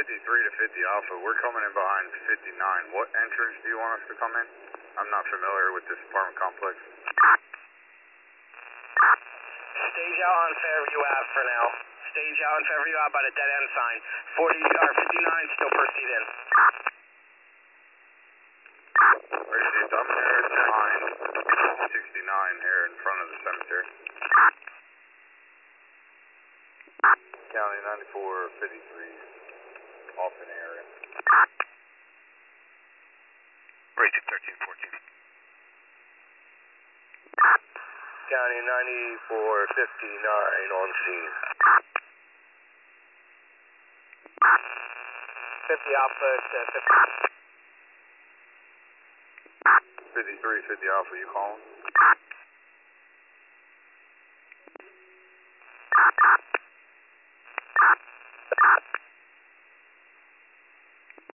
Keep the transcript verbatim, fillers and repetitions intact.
fifty-three to fifty Alpha. We're coming in behind fifty-nine. What entrance do you want us to come in? I'm not familiar with this apartment complex. Stage out on Fairview Ave for now. Stage out on Fairview Ave by the dead end sign. forty or fifty-nine, still proceed in. Received. I'm here behind sixty-nine here in front of the cemetery. County ninety-four fifty-three, Austin area. Rating thirteen fourteen. County ninety-four fifty-nine on scene. fifty Alpha to fifty. fifty-three fifty Alpha, you calling?